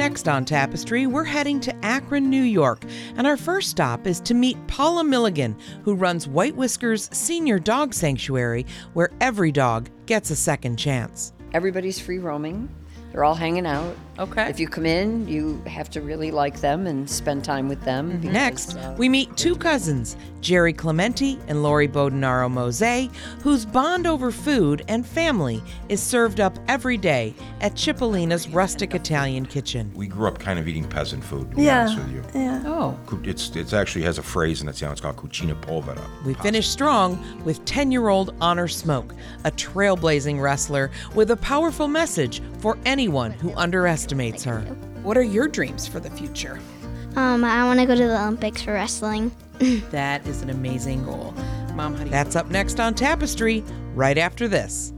Next on Tapestry, we're heading to Akron, New York, and our first stop is to meet Paula Milligan, who runs White Whiskers Senior Dog Sanctuary, where every dog gets a second chance. Everybody's free roaming. They're all hanging out. Okay. If you come in, you have to really like them and spend time with them. Because, Next, we meet two cousins, Jerry Clementi and Lori Bodinaro Mose, whose bond over food and family is served up every day at Cipollina's Rustic Italian Kitchen. We grew up kind of eating peasant food, to be honest with you. Yeah. Oh. It's actually has a phrase in Italian, it's called cucina povera. We finish strong with 10-year-old Honor Smoke, a trailblazing wrestler with a powerful message for anyone who underestimates her. What are your dreams for the future? I want to go to the Olympics for wrestling. That is an amazing goal. Mom, how do you... That's up next on Tapestry, right after this.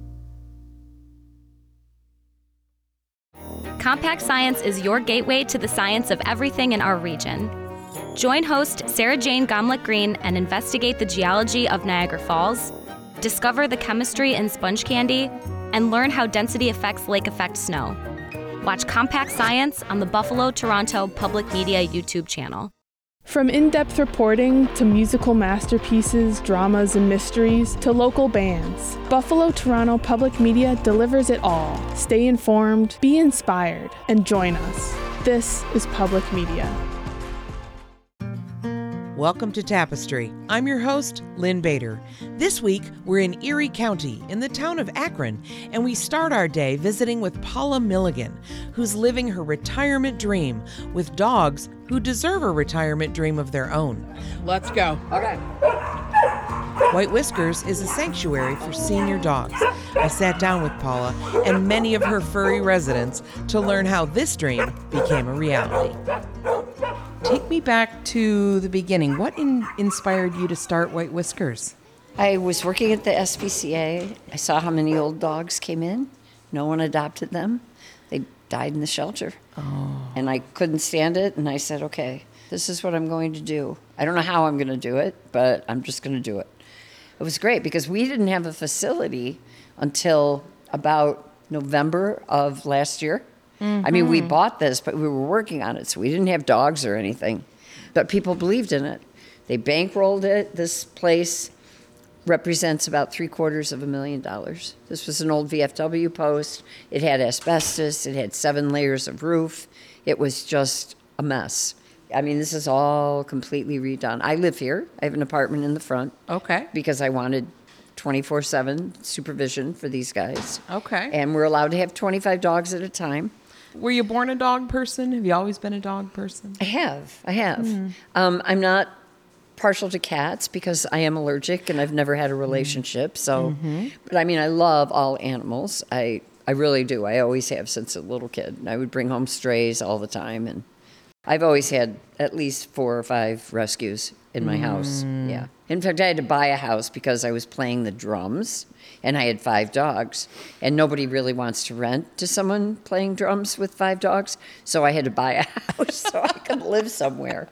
Compact Science is your gateway to the science of everything in our region. Join host Sarah Jane Gomlick-Green and investigate the geology of Niagara Falls, discover the chemistry in sponge candy, and learn how density affects lake effect snow. Watch Compact Science on the Buffalo Toronto Public Media YouTube channel. From in-depth reporting to musical masterpieces, dramas, and mysteries to local bands, Buffalo Toronto Public Media delivers it all. Stay informed, be inspired, and join us. This is Public Media. Welcome to Tapestry. I'm your host, Lynn Bader. This week, we're in Erie County, in the town of Akron, and we start our day visiting with Paula Milligan, who's living her retirement dream with dogs who deserve a retirement dream of their own. Let's go. Okay. White Whiskers is a sanctuary for senior dogs. I sat down with Paula and many of her furry residents to learn how this dream became a reality. Take me back to the beginning. What inspired you to start White Whiskers? I was working at the SPCA. I saw how many old dogs came in. No one adopted them. They died in the shelter. Oh. And I couldn't stand it, and I said, okay, this is what I'm going to do. I don't know how I'm going to do it, but I'm just going to do it. It was great because we didn't have a facility until about November of last year. Mm-hmm. I mean, we bought this, but we were working on it, so we didn't have dogs or anything. But people believed in it. They bankrolled it. This place represents about $750,000. This was an old VFW post. It had asbestos. It had 7 layers of roof. It was just a mess. I mean, this is all completely redone. I live here. I have an apartment in the front. Okay. Because I wanted 24/7 supervision for these guys. Okay. And we're allowed to have 25 dogs at a time. Were you born a dog person? Have you always been a dog person? I have. I'm not partial to cats because I am allergic and I've never had a relationship. So, but I mean, I love all animals. I really do. I always have since a little kid. I would bring home strays all the time, and I've always had at least 4 or 5 rescues in my house. Yeah. In fact, I had to buy a house because I was playing the drums, and I had 5 dogs, and nobody really wants to rent to someone playing drums with 5 dogs, so I had to buy a house so I could live somewhere.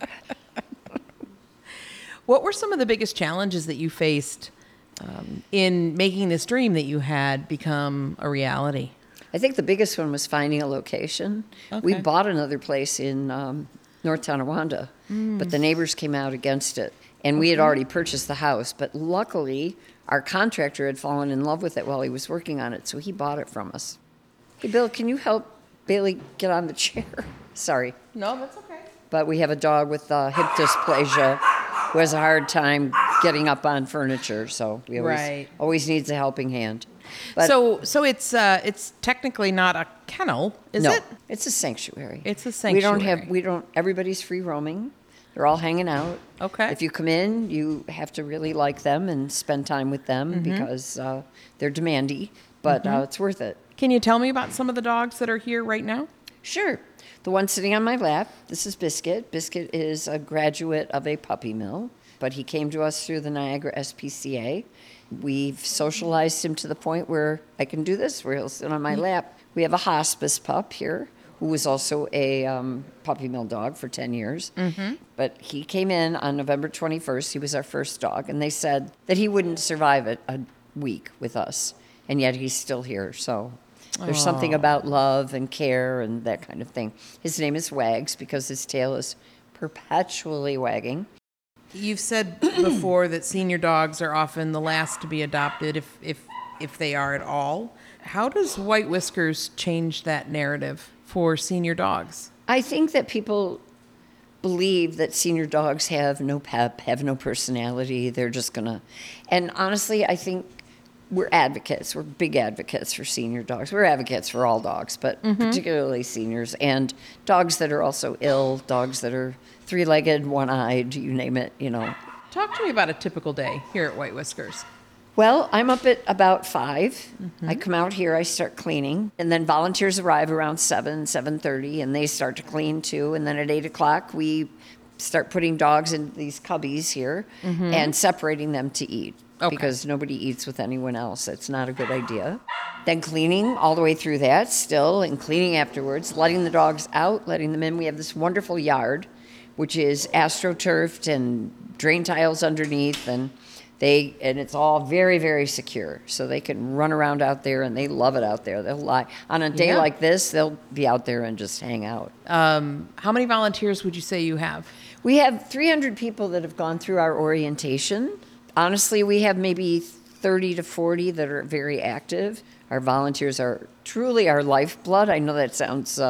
What were some of the biggest challenges that you faced in making this dream that you had become a reality? I think the biggest one was finding a location. Okay. We bought another place in North Tonawanda, but the neighbors came out against it. And we had already purchased the house, but luckily our contractor had fallen in love with it while he was working on it, so he bought it from us. Hey, Bill, can you help Bailey get on the chair? Sorry. No, that's okay. But we have a dog with hip dysplasia who has a hard time getting up on furniture, so we always needs a helping hand. But So it's technically not a kennel, is it? No, it's a sanctuary. It's a sanctuary. We don't, everybody's free roaming. They're all hanging out. Okay. If you come in, you have to really like them and spend time with them because they're demandy, but it's worth it. Can you tell me about some of the dogs that are here right now? Sure. The one sitting on my lap, this is Biscuit. Biscuit is a graduate of a puppy mill, but he came to us through the Niagara SPCA. We've socialized him to the point where I can do this, where he'll sit on my lap. We have a hospice pup here who was also a puppy mill dog for 10 years. But he came in on November 21st. He was our first dog, and they said that he wouldn't survive a week with us, and yet he's still here. So There's something about love and care and that kind of thing. His name is Wags because his tail is perpetually wagging. You've said before that senior dogs are often the last to be adopted, if they are at all. How does White Whiskers change that narrative for senior dogs? I think that people believe that senior dogs have no pep, have no personality. They're just gonna, and honestly, I think we're advocates. We're big advocates for senior dogs. We're advocates for all dogs, but particularly seniors and dogs that are also ill, dogs that are three-legged, one-eyed, you name it, you know. Talk to me about a typical day here at White Whiskers. Well, I'm up at about 5. I come out here, I start cleaning, and then volunteers arrive around 7:30, and they start to clean too. And then at 8 o'clock, we start putting dogs in these cubbies here and separating them to eat because nobody eats with anyone else. That's not a good idea. Then cleaning all the way through that still, and cleaning afterwards, letting the dogs out, letting them in. We have this wonderful yard, which is astroturfed and drain tiles underneath, and it's all very, very secure. So they can run around out there, and they love it out there. They'll lie on a day like this. They'll be out there and just hang out. How many volunteers would you say you have? We have 300 people that have gone through our orientation. Honestly, we have maybe 30 to 40 that are very active. Our volunteers are truly our lifeblood. I know that sounds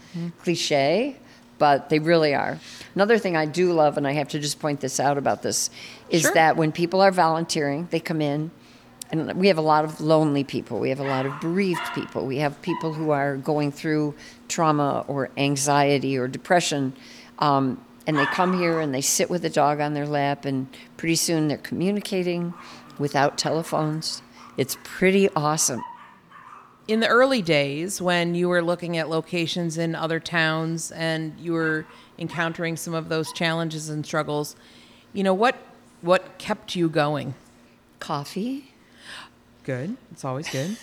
cliche, but they really are. Another thing I do love, and I have to just point this out about this, is that when people are volunteering, they come in, and we have a lot of lonely people. We have a lot of bereaved people. We have people who are going through trauma or anxiety or depression, and they come here and they sit with a dog on their lap, and pretty soon they're communicating without telephones. It's pretty awesome. In the early days, when you were looking at locations in other towns and you were encountering some of those challenges and struggles, you know, what kept you going? Coffee. Good. It's always good.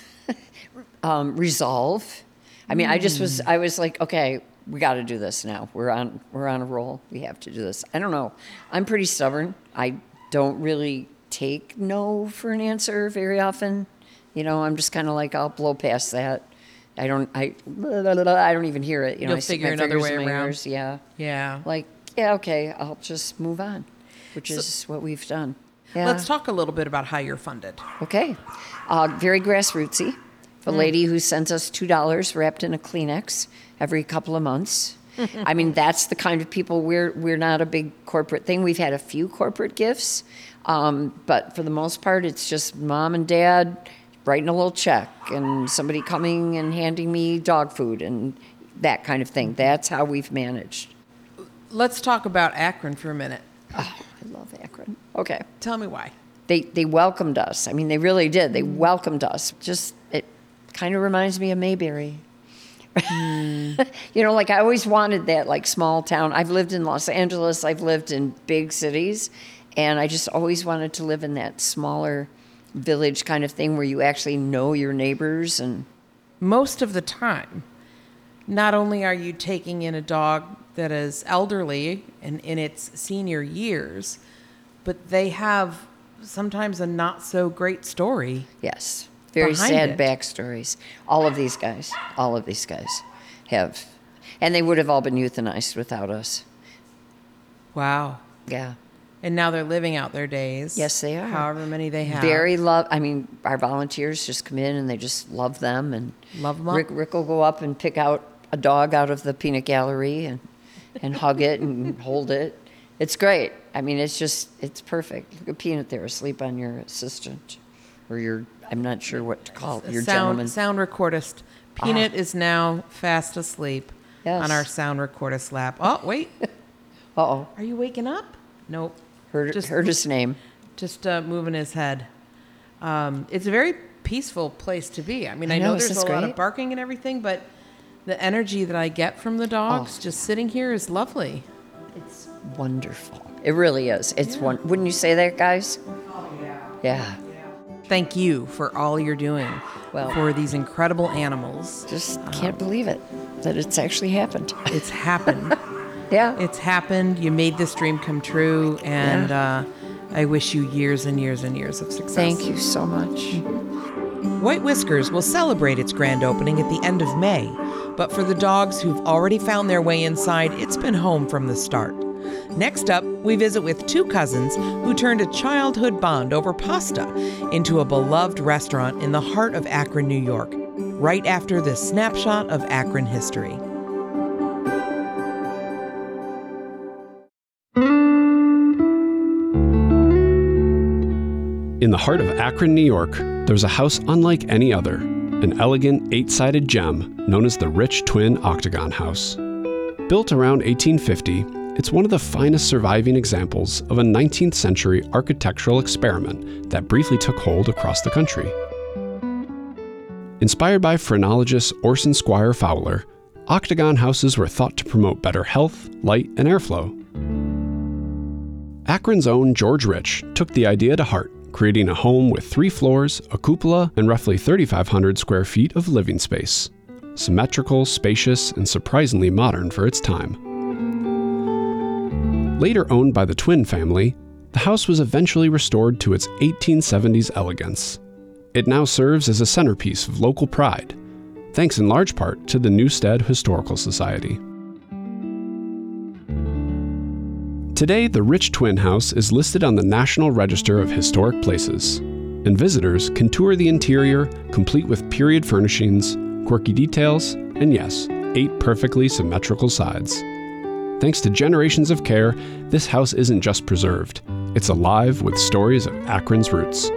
Resolve. I mean, I was like, okay, we got to do this now. We're on a roll. We have to do this. I don't know. I'm pretty stubborn. I don't really take no for an answer very often. You know, I'm just kind of like, I'll blow past that. I don't even hear it. You know, You'll I stick figure my another fingers way in my around. ears. Yeah. Yeah. Like, yeah, okay, I'll just move on, which is what we've done. Yeah. Let's talk a little bit about how you're funded. Okay. Very grassrootsy. The lady who sends us $2 wrapped in a Kleenex every couple of months. I mean, that's the kind of people we're not a big corporate thing. We've had a few corporate gifts, but for the most part, it's just mom and dad writing a little check and somebody coming and handing me dog food and that kind of thing. That's how we've managed. Let's talk about Akron for a minute. Oh, I love Akron. Okay. Tell me why. They welcomed us. I mean, they really did. They welcomed us. Just, it kind of reminds me of Mayberry. You know, like I always wanted that like small town. I've lived in Los Angeles. I've lived in big cities. And I just always wanted to live in that smaller village kind of thing where you actually know your neighbors. And Most of the time, not only are you taking in a dog that is elderly and in its senior years, but they have sometimes a not so great story. yes, very Behind sad it. backstories. All of these guys have. And they would have all been euthanized without us. Wow. Yeah. And now they're living out their days. Yes, they are. However many they have. I mean, our volunteers just come in and they just love them. And Love 'em up. Rick will go up and pick out a dog out of the peanut gallery and hug it and hold it. It's great. I mean, it's perfect. Look at Peanut there asleep on your assistant or I'm not sure what to call it, your gentleman. Sound recordist. Peanut is now fast asleep Yes. on our sound recordist lap. Oh, wait. Uh-oh. Are you waking up? Nope. Heard his name. Just moving his head. It's a very peaceful place to be. I mean, I know this there's is a lot great. of barking and everything, but the energy that I get from the dogs just sitting here is lovely. It's wonderful. It really is. It's wouldn't you say that, guys? Oh, yeah. Thank you for all you're doing Well- for these incredible animals. Just can't believe it that it's actually happened. It's happened. Yeah. It's happened. You made this dream come true, and I wish you years and years and years of success. Thank you so much. White Whiskers will celebrate its grand opening at the end of May, but for the dogs who've already found their way inside, it's been home from the start. Next up, we visit with two cousins who turned a childhood bond over pasta into a beloved restaurant in the heart of Akron, New York, right after this snapshot of Akron history. In the heart of Akron, New York, there's a house unlike any other, an elegant 8-sided gem known as the Rich Twin Octagon House. Built around 1850, it's one of the finest surviving examples of a 19th century architectural experiment that briefly took hold across the country. Inspired by phrenologist Orson Squire Fowler, octagon houses were thought to promote better health, light, and airflow. Akron's own George Rich took the idea to heart, creating a home with 3 floors, a cupola, and roughly 3,500 square feet of living space. Symmetrical, spacious, and surprisingly modern for its time. Later owned by the Twin family, the house was eventually restored to its 1870s elegance. It now serves as a centerpiece of local pride, thanks in large part to the Newstead Historical Society. Today, the Rich Twin House is listed on the National Register of Historic Places, and visitors can tour the interior, complete with period furnishings, quirky details, and yes, 8 perfectly symmetrical sides. Thanks to generations of care, this house isn't just preserved, it's alive with stories of Akron's roots.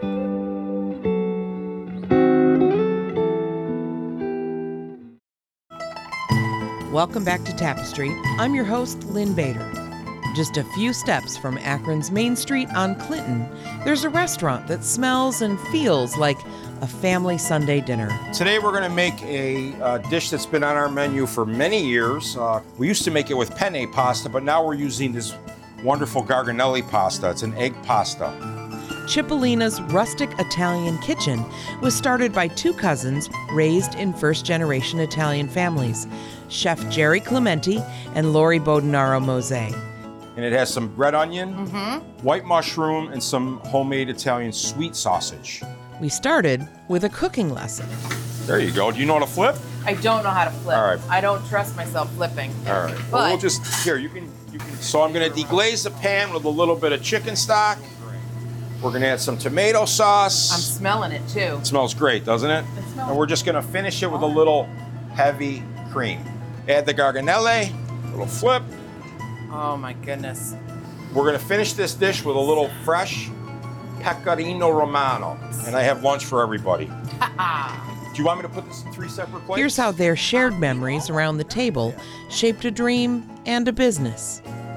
Welcome back to Tapestry. I'm your host, Lynn Bader. Just a few steps from Akron's Main Street on Clinton, there's a restaurant that smells and feels like a family Sunday dinner. Today we're going to make a dish that's been on our menu for many years. We used to make it with penne pasta, but now we're using this wonderful Garganelli pasta. It's an egg pasta. Cipollina's rustic Italian kitchen was started by 2 cousins raised in first-generation Italian families, Chef Jerry Clementi and Lori Bodinaro Mose. And it has some red onion, white mushroom, and some homemade Italian sweet sausage. We started with a cooking lesson. There you go. Do you know how to flip? I don't know how to flip. All right. I don't trust myself flipping. All right. But Well, we'll just, here, you can. So I'm going to deglaze the pan with a little bit of chicken stock. We're going to add some tomato sauce. I'm smelling it too. It smells great, doesn't it? And we're just going to finish it with a little heavy cream. Add the Garganelle, little flip. Oh my goodness. We're going to finish this dish with a little fresh pecorino romano. And I have lunch for everybody. Do you want me to put this in 3 separate plates? Here's how their shared memories around the table shaped a dream and a business.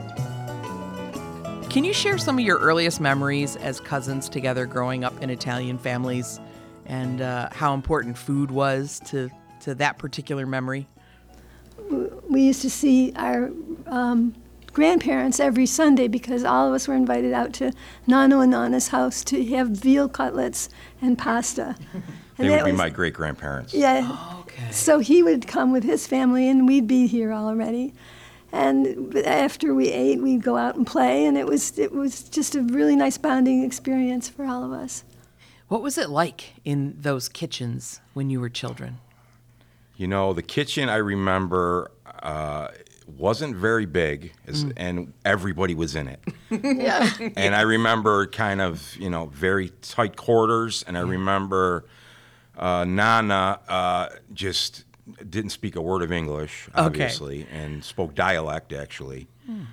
Can you share some of your earliest memories as cousins together growing up in Italian families and how important food was to that particular memory? We used to see our grandparents every Sunday because all of us were invited out to Nano and Nana's house to have veal cutlets and pasta. They would be my great-grandparents. Yeah. Oh, okay. So he would come with his family, and we'd be here already. And after we ate, we'd go out and play, and it was just a really nice bonding experience for all of us. What was it like in those kitchens when you were children? You know, the kitchen, I remember, wasn't very big, and everybody was in it. Yeah. And I remember kind of, very tight quarters, and I remember Nana just didn't speak a word of English, obviously, and spoke dialect, actually.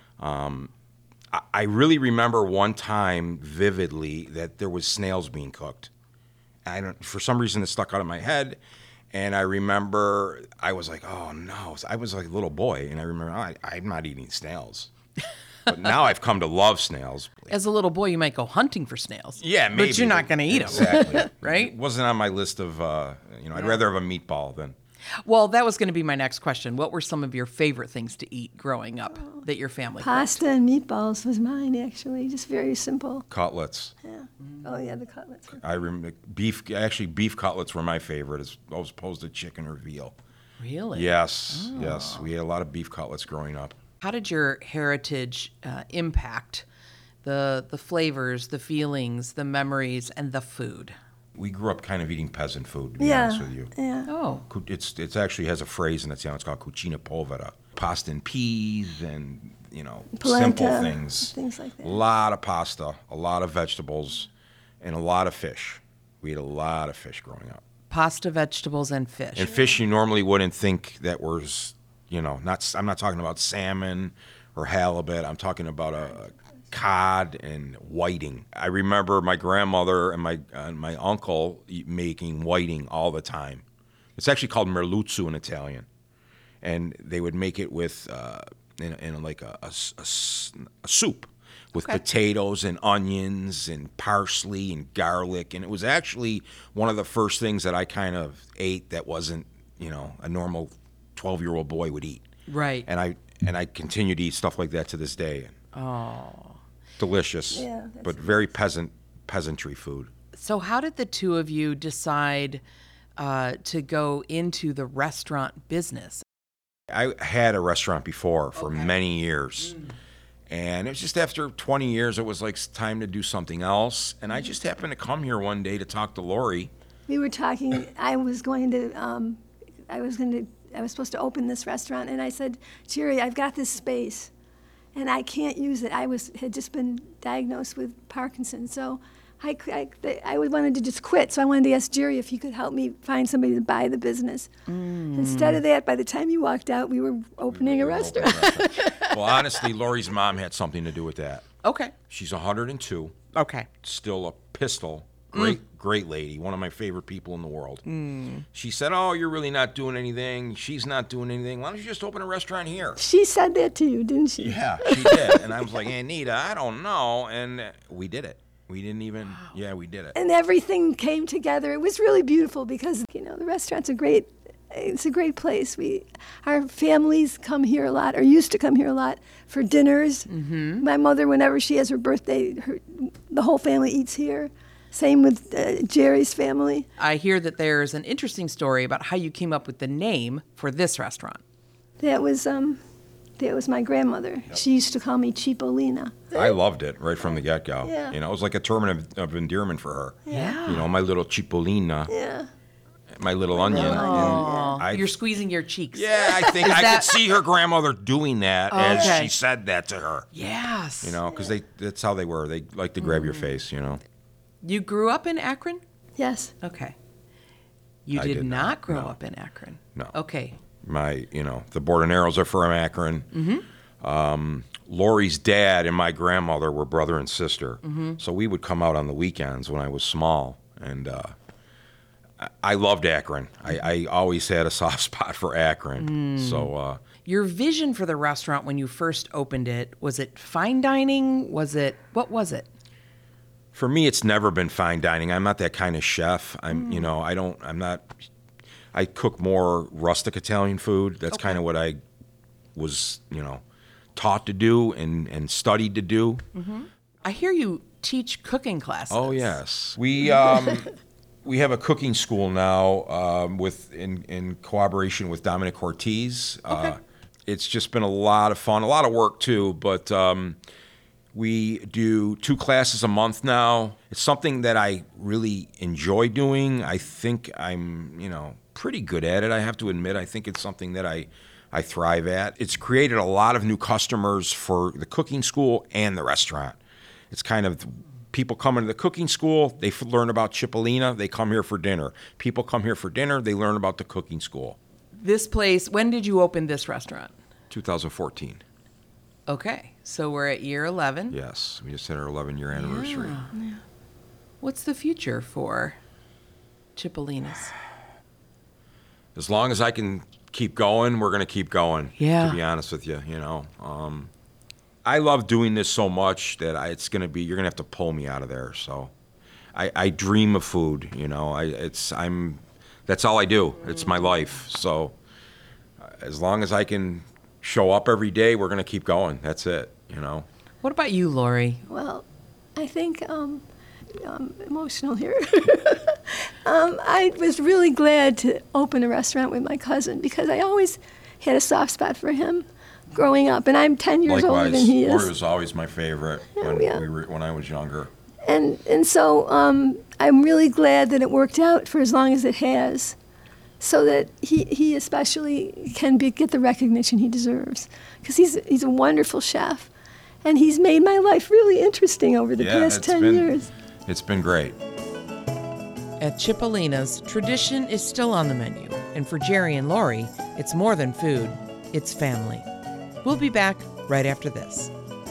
I really remember one time vividly that there was snails being cooked. For some reason, it stuck out of my head. And I remember I was like, oh, no. I was like a little boy, and I remember, I'm not eating snails. But now I've come to love snails. As a little boy, you might go hunting for snails. Yeah, maybe. But you're not going to eat them. Exactly. Right? It wasn't on my list of, I'd rather have a meatball than. Well, that was going to be my next question. What were some of your favorite things to eat growing up that your family Pasta and meatballs was mine, actually. Just very simple. Cutlets. Yeah. Oh, yeah, the cutlets. I remember beef cutlets were my favorite as opposed to chicken or veal. Really? Yes, yes. We had a lot of beef cutlets growing up. How did your heritage impact the flavors, the feelings, the memories, and the food? We grew up kind of eating peasant food, to be Yeah, honest with you. yeah. Oh. It's actually has a phrase in its it's called cucina povera. Pasta and peas and, simple Polenta, things. like that. A lot of pasta, a lot of vegetables, and a lot of fish. We ate a lot of fish growing up. Pasta, vegetables, and fish. And fish you normally wouldn't think that was, I'm not talking about salmon or halibut. I'm talking about a cod and whiting. I remember my grandmother and my uncle making whiting all the time. It's actually called merluzzo in Italian. And they would make it with in like a soup with potatoes and onions and parsley and garlic. And it was actually one of the first things that I kind of ate that wasn't, a normal 12-year-old boy would eat. Right. And I continue to eat stuff like that to this day. Oh. Delicious, Yeah, but very peasantry food. So how did the two of you decide to go into the restaurant business? I had a restaurant before for many years. And it was just after 20 years, it was like time to do something else. And I just happened to come here one day to talk to Lori. We were talking. I was supposed to open this restaurant, and I said, Jerry, I've got this space, and I can't use it. Had just been diagnosed with Parkinson's, so I wanted to just quit. So I wanted to ask Jerry if he could help me find somebody to buy the business. Instead of that, by the time you walked out, we were opening a restaurant. Well, honestly, Lori's mom had something to do with that. Okay. She's 102. Okay. Still a pistol. Great lady. One of my favorite people in the world. She said, oh, you're really not doing anything. She's not doing anything. Why don't you just open a restaurant here? She said that to you, didn't she? Yeah, she did. And I was like, Anita, I don't know. And we did it. We didn't even, we did it. And everything came together. It was really beautiful because, the restaurant's it's a great place. Our families come here a lot, or used to come here a lot for dinners. Mm-hmm. My mother, whenever she has her birthday, the whole family eats here. Same with Jerry's family. I hear that there's an interesting story about how you came up with the name for this restaurant. That was my grandmother. Yep. She used to call me Cipollina. I loved it right from the get-go. Yeah. It was like a term of endearment for her. Yeah. My little Cipollina. Yeah. My little onion. You're squeezing your cheeks. Yeah, I think I could see her grandmother doing that as she said that to her. Yes. Because that's how they were. They like to grab your face, You grew up in Akron? Yes. Okay. You did not grow up in Akron? No. Okay. The Bordoneros are from Akron. Mm-hmm. Lori's dad and my grandmother were brother and sister. Mm-hmm. So we would come out on the weekends when I was small. And I loved Akron. I always had a soft spot for Akron. So your vision for the restaurant when you first opened it, was it fine dining? What was it? For me, it's never been fine dining. I'm not that kind of chef. I cook more rustic Italian food. That's kind of what I was, taught to do and studied to do. Mm-hmm. I hear you teach cooking classes. Oh, yes. We have a cooking school now in cooperation with Dominic Ortiz. Okay. It's just been a lot of fun, a lot of work too, but we do 2 classes a month now. It's something that I really enjoy doing. I think I'm, pretty good at it. I have to admit, I think it's something that I thrive at. It's created a lot of new customers for the cooking school and the restaurant. It's kind of people come into the cooking school, they learn about Cipollina, they come here for dinner. People come here for dinner, they learn about the cooking school. This place, when did you open this restaurant? 2014. Okay, so we're at year 11. Yes, we just had our 11-year anniversary. Yeah. What's the future for Cipollina's? As long as I can keep going, we're going to keep going. Yeah. To be honest with you, I love doing this so much that you're going to have to pull me out of there. So, I dream of food. That's all I do. It's my life. So, as long as I can show up every day, we're going to keep going. That's it. What about you, Lori? Well, I think I'm emotional here. I was really glad to open a restaurant with my cousin because I always had a soft spot for him growing up, and I'm 10 years older than he is. Lori was always my favorite when I was younger. And so I'm really glad that it worked out for as long as it has, so that he especially can get the recognition he deserves, because he's a wonderful chef, and he's made my life really interesting over the past 10 years. It's been great. At Cipollina's, tradition is still on the menu, and for Jerry and Lori, it's more than food, it's family. We'll be back right after this.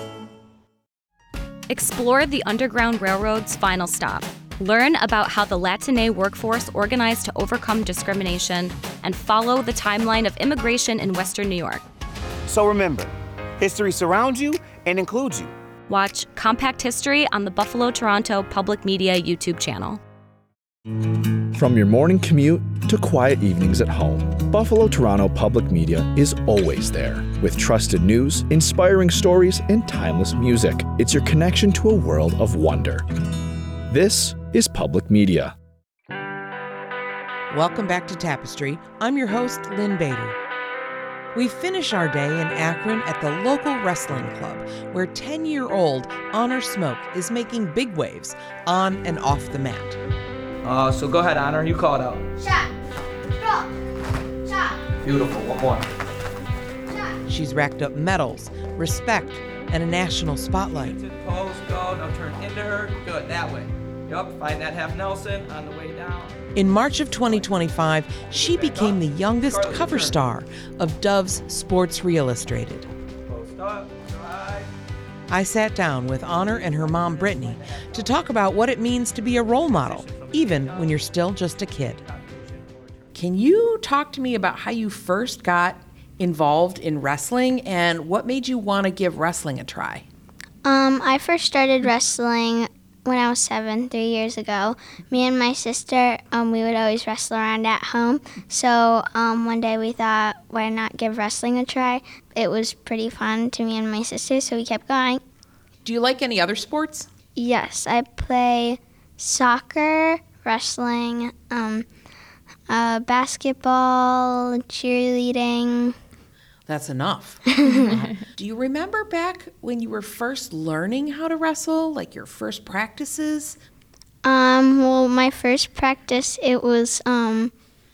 Explore the Underground Railroad's final stop. Learn about how the Latine workforce organized to overcome discrimination and follow the timeline of immigration in Western New York. So remember, history surrounds you and includes you. Watch Compact History on the Buffalo Toronto Public Media YouTube channel. From your morning commute to quiet evenings at home, Buffalo Toronto Public Media is always there with trusted news, inspiring stories, and timeless music. It's your connection to a world of wonder. This is Public Media. Welcome back to Tapestry. I'm your host, Lynn Bader. We finish our day in Akron at the local wrestling club, where 10-year-old Honor Smoke is making big waves on and off the mat. So go ahead, Honor. You call it out. Shot. Roll. Shot. Beautiful. One more. Shot. She's racked up medals, respect, and a national spotlight. To the post, go. Now turn into her. Good. That way. Yup. Find that half Nelson on the way down. In March of 2025, she became the youngest cover star of Dove's Sports Re-Illustrated. Post up. Right. I sat down with Honor and her mom, Brittany, to talk about what it means to be a role model, even when you're still just a kid. Can you talk to me about how you first got involved in wrestling and what made you want to give wrestling a try? I first started wrestling when I was 7, 3 years ago. Me and my sister, we would always wrestle around at home. So one day we thought, why not give wrestling a try? It was pretty fun to me and my sister, so we kept going. Do you like any other sports? Yes, I play soccer, wrestling, basketball, cheerleading. That's enough. Do you remember back when you were first learning how to wrestle, like your first practices? Well, my first practice, it was, I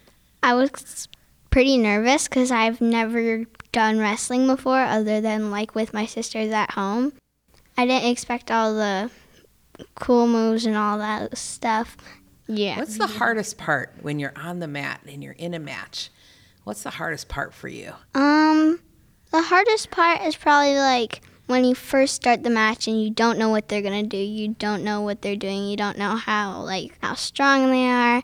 was pretty nervous because I've never done wrestling before other than like with my sisters at home. I didn't expect all the cool moves and all that stuff. Yeah. What's the hardest part when you're on the mat and you're in a match? What's the hardest part for you? The hardest part is probably like when you first start the match and you don't know what they're gonna do. You don't know what they're doing. You don't know how strong they are,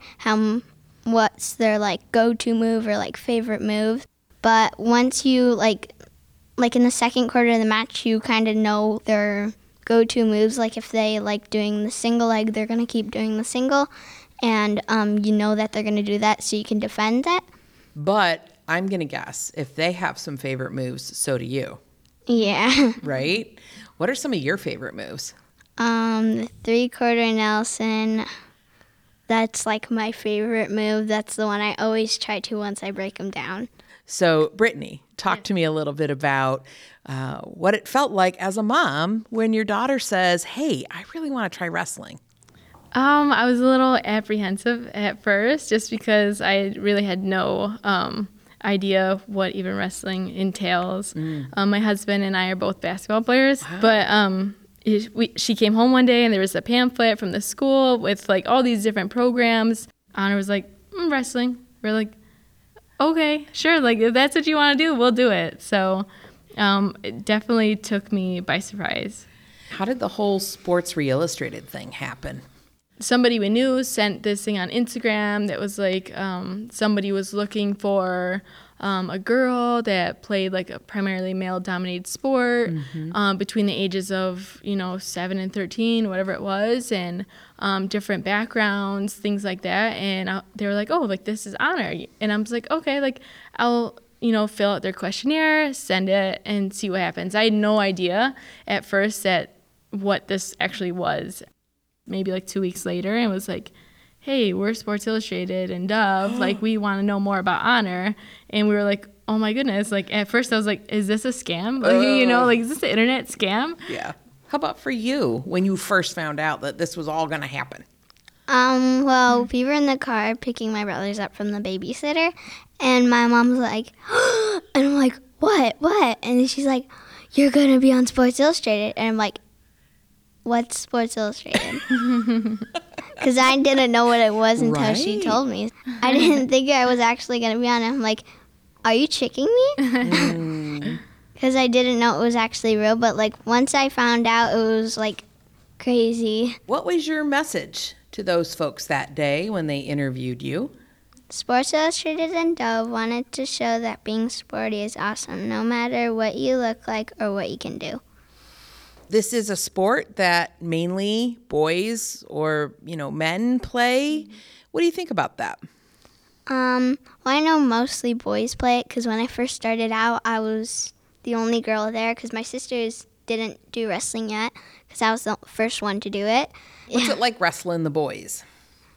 what's their like go-to move or like favorite move. But once you like in the second quarter of the match, you kind of know their go-to moves. Like if they like doing the single leg, they're gonna keep doing the single, and you know that they're gonna do that, so you can defend that. But I'm going to guess if they have some favorite moves, so do you. Yeah. Right? What are some of your favorite moves? The 3/4 Nelson. That's like my favorite move. That's the one I always try to once I break them down. So, Brittany, talk to me a little bit about what it felt like as a mom when your daughter says, hey, I really want to try wrestling. I was a little apprehensive at first just because I really had no idea what even wrestling entails. My husband and I are both basketball players, but she came home one day and there was a pamphlet from the school with like all these different programs. Honor was like, wrestling. We're like, okay, sure. Like if that's what you want to do, we'll do it. So it definitely took me by surprise. How did the whole Sports Re-Illustrated thing happen? Somebody we knew sent this thing on Instagram that was like somebody was looking for a girl that played like a primarily male-dominated sport between the ages of 7 and 13, whatever it was, and different backgrounds, things like that. And they were like, oh, like this is Honor, and I was like, okay, like I'll fill out their questionnaire, send it, and see what happens. I had no idea at first that what this actually was. Maybe like 2 weeks later, and was like, hey, we're Sports Illustrated and Dove, like we want to know more about Honor. And we were like, oh my goodness, like at first I was like, is this a scam? Like, like is this an internet scam? Yeah. How about for you when you first found out that this was all going to happen? Well, we were in the car picking my brothers up from the babysitter, and my mom's like, and I'm like, what? And then she's like, you're going to be on Sports Illustrated. And I'm like, what's Sports Illustrated? Because I didn't know what it was until she told me. I didn't think I was actually going to be on it. I'm like, are you tricking me? Because I didn't know it was actually real. But, like, once I found out, it was, like, crazy. What was your message to those folks that day when they interviewed you? Sports Illustrated and Dove wanted to show that being sporty is awesome, no matter what you look like or what you can do. This is a sport that mainly boys or, men play. What do you think about that? Well, I know mostly boys play it because when I first started out, I was the only girl there because my sisters didn't do wrestling yet because I was the first one to do it. What's it like wrestling the boys?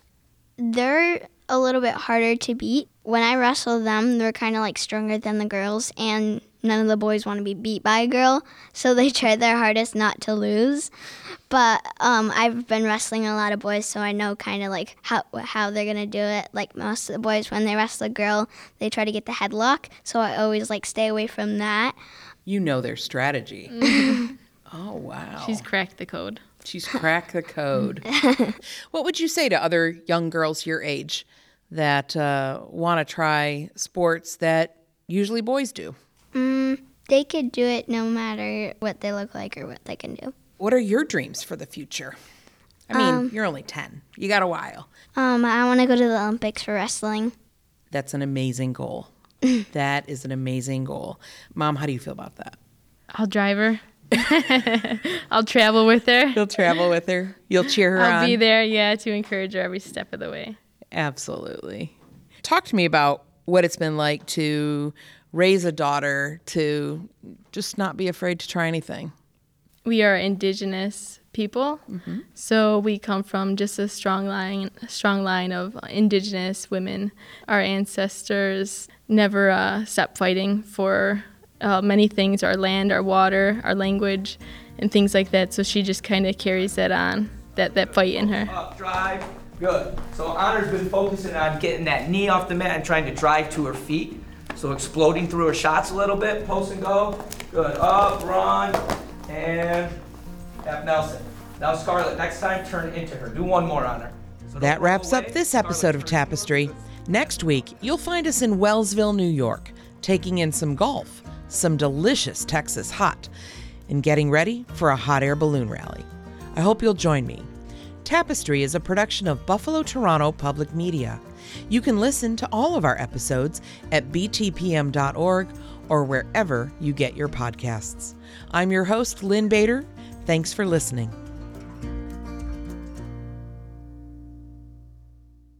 They're a little bit harder to beat. When I wrestle them, they're kind of like stronger than the girls, and none of the boys want to be beat by a girl, so they try their hardest not to lose. But I've been wrestling a lot of boys, so I know kind of like how they're gonna do it. Like most of the boys, when they wrestle a girl, they try to get the headlock, so I always like stay away from that. You know their strategy. Oh, wow. She's cracked the code. She's cracked the code. What would you say to other young girls your age that want to try sports that usually boys do? They could do it no matter what they look like or what they can do. What are your dreams for the future? I mean, you're only 10. You got a while. I want to go to the Olympics for wrestling. That's an amazing goal. That is an amazing goal. Mom, how do you feel about that? I'll drive her. I'll travel with her. You'll travel with her? You'll cheer her on? I'll be there, to encourage her every step of the way. Absolutely. Talk to me about what it's been like to raise a daughter to just not be afraid to try anything. We are Indigenous people, so we come from just a strong line of Indigenous women. Our ancestors never stopped fighting for many things, our land, our water, our language, and things like that. So she just kind of carries that on, that fight in her. Up, drive, good. So Honor's been focusing on getting that knee off the mat and trying to drive to her feet. So exploding through her shots a little bit, post and go. Good, up, run, and F Nelson. Now Scarlett, next time turn into her. Do one more, Honor. So that wraps up this episode of Tapestry. Next week, you'll find us in Wellsville, New York, taking in some golf, some delicious Texas hot, and getting ready for a hot air balloon rally. I hope you'll join me. Tapestry is a production of Buffalo Toronto Public Media. You can listen to all of our episodes at btpm.org or wherever you get your podcasts. I'm your host, Lynn Bader. Thanks for listening.